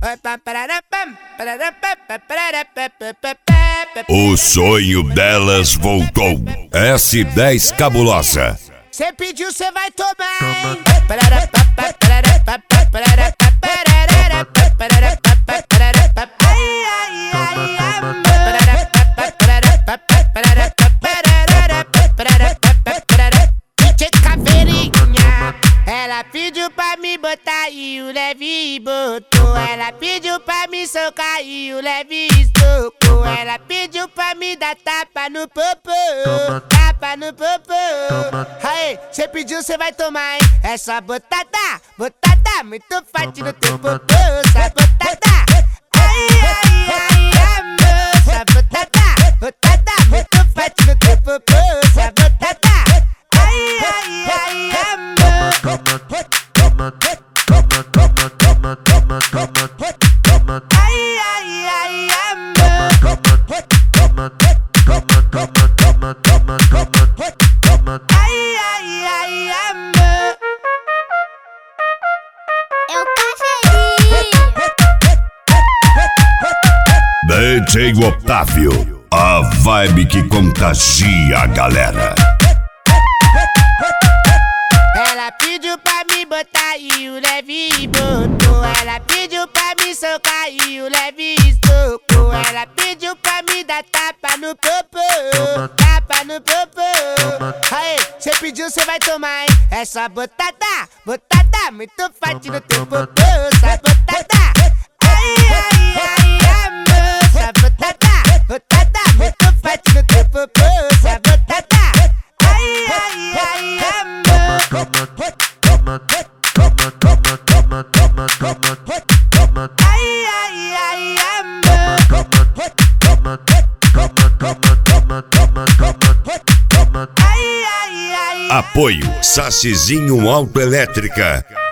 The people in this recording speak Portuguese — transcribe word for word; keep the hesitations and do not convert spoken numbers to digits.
O sonho delas voltou. S dez Cabulosa. Cê pediu, cê vai tomar, hein? Ela pediu pra me botar e o leve botou. Ela pediu pra me socar e o leve estocou. Ela pediu pra me dar tapa no popô, tapa no popô. Aí, cê pediu, cê vai tomar, hein? É só botada, botada, muito forte no teu popô. Só botada, ai, ai, ai, amor. Só botada, botada, muito forte no teu popô. Só botada, ai, ai, ai, amor. Ai, ai, ai, amor. Ai, ai, ai, amor. Eu tô feliz. D J Otávio, a vibe que contagia a galera. Ela pediu pra me botar e o leve botou. Ela pediu pra me socar e o leve estocou. Ela pediu pra me dar tapa no popô, tapa no popô. Aí, cê pediu, cê vai tomar, hein? É só botada, botada, muito forte no teu popô. Só botada, ai, ai, ai, amor. Só botada, botada, muito forte no teu popô. Só botada, ai, ai, ai, amor. Ai, ai, ai, amor. Ai, ai, ai. Apoio Sacizinho Autoelétrica.